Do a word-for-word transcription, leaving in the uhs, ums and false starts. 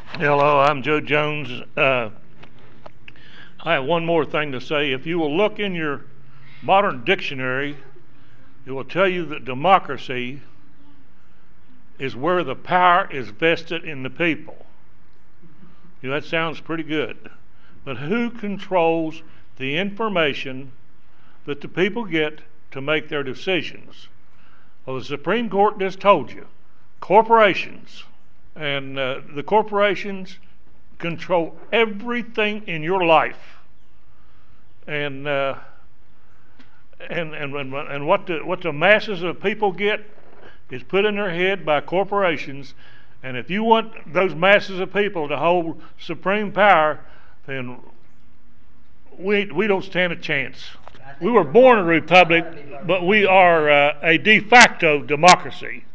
Hello, I'm Joe Jones. Uh, I have one more thing to say. If you will look in your modern dictionary, it will tell you that democracy is where the power is vested in the people. You know, that sounds pretty good. But who controls the information that the people get to make their decisions? Well, the Supreme Court just told you corporations. And uh, the corporations control everything in your life. And uh, and and and what the what the masses of people get is put in their head by corporations. And if you want those masses of people to hold supreme power, then we we don't stand a chance. I We think were you're born a voting. I republic, want to be voting but we Republican. are uh, a de facto democracy.